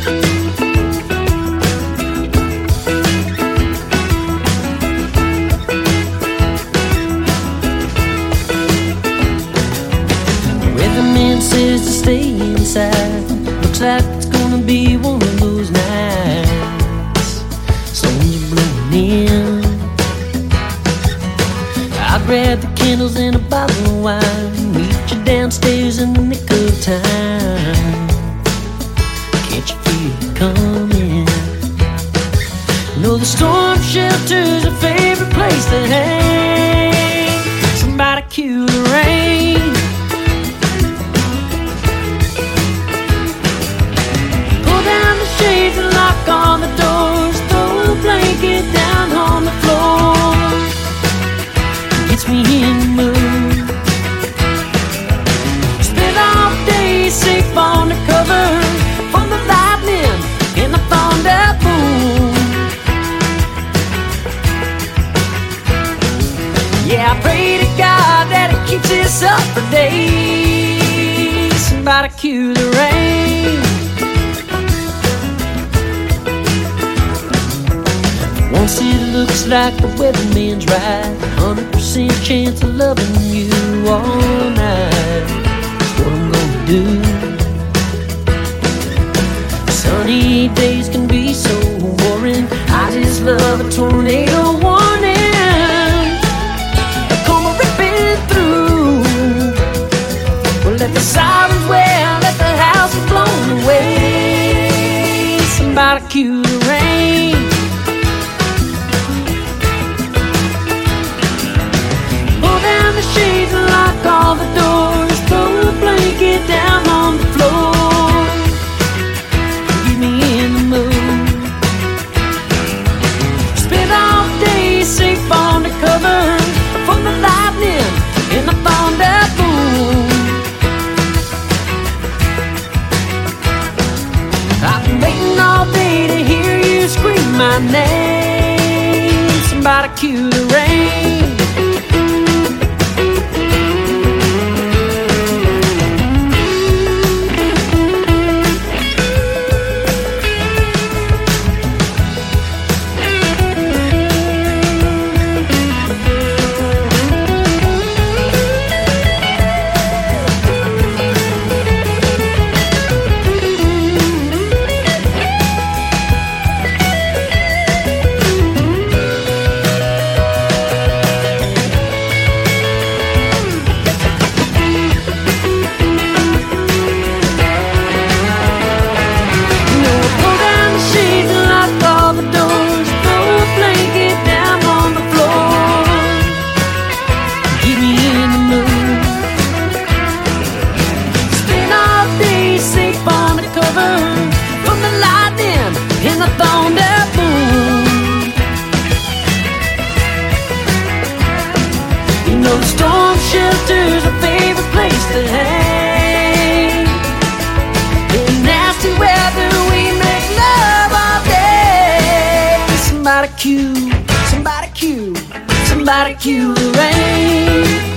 Weatherman says to stay inside. Looks like it's gonna be one of those nights. Storms are blowing in. I grab the candles and a bottle of wine. Meet you downstairs in the nick of time. Can't you feel it coming? Know the storm shelter's a favorite place to hang. Somebody cue the rain. Pull down the shades and lock on the doors. Throw a blanket down on the floor. Gets me in the mood. Spend all day safe on the cover from the lightning and the thunder boom. Yeah, I pray to God that it keeps us up for days. Somebody cue the rain. Once it looks like the weatherman's right, 100% chance of loving you all night. That's what I'm gonna do. Sunny days can be so boring. I just love a tornado warning. Come ripping through. Well, let the sirens wail, let the house be blown away. Somebody cue the rain. Shades and lock all the doors. Throw a blanket down on the floor. Get me in the mood. Spend all day safe on the cover from the lightning and the thunder boom. I've been waiting all day to hear you scream my name. Somebody cue the rain. The storm shelter's a favorite place to hang. In nasty weather we make love all day. Somebody cue the rain.